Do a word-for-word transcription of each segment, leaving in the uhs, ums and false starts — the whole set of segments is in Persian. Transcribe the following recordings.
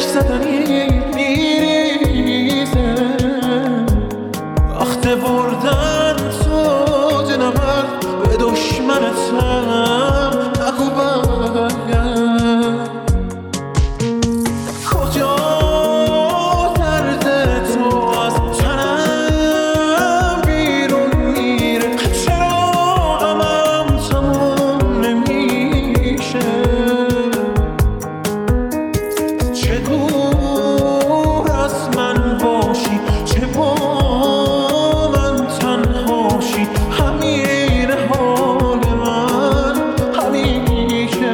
زدنی میریزه وقت بردن سوز نمرد به دشمنتم نگو برگرد کجا درد تو از تنم بیرون میره چرا غمم تموم نمیشه چه دور از من باشی چه با من تنهاشی همین حال من همیشه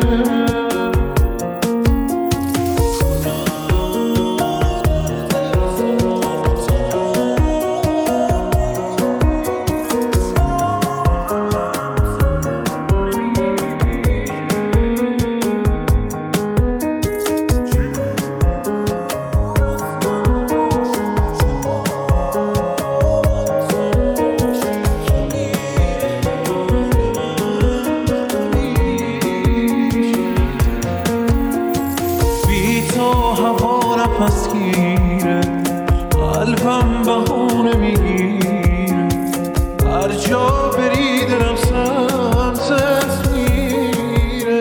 هوا نفس گیره قلبم بهونه میگیره هر جا بری دلم سمتت میره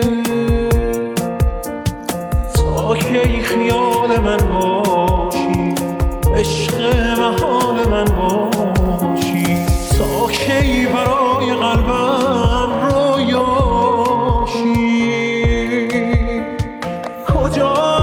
تا کی خیال من باشی عشق محال من باشی تا کی برای قلبم رویاشی کجا